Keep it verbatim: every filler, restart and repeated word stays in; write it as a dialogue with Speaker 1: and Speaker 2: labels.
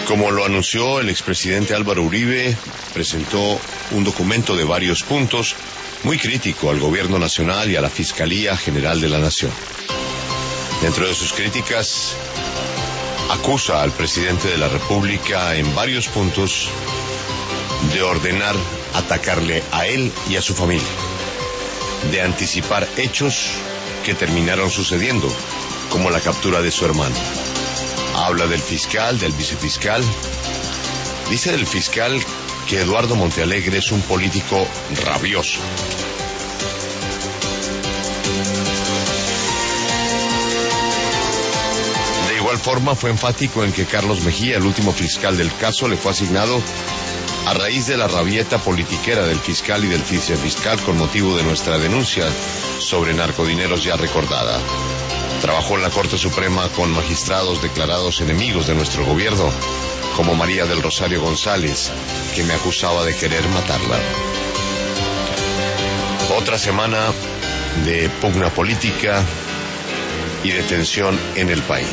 Speaker 1: Como lo anunció el expresidente Álvaro Uribe, presentó un documento de varios puntos muy crítico al gobierno nacional y a la Fiscalía General de la Nación. Dentro de sus críticas, acusa al presidente de la República en varios puntos de ordenar atacarle a él y a su familia, de anticipar hechos que terminaron sucediendo, como la captura de su hermano. Habla del fiscal, del vicefiscal. Dice del fiscal que Eduardo Montealegre es un político rabioso. De igual forma fue enfático en que Carlos Mejía, el último fiscal del caso, le fue asignado a raíz de la rabieta politiquera del fiscal y del vicefiscal con motivo de nuestra denuncia sobre narcodineros ya recordada. Trabajó en la Corte Suprema con magistrados declarados enemigos de nuestro gobierno, como María del Rosario González, que me acusaba de querer matarla. Otra semana de pugna política y de tensión en el país.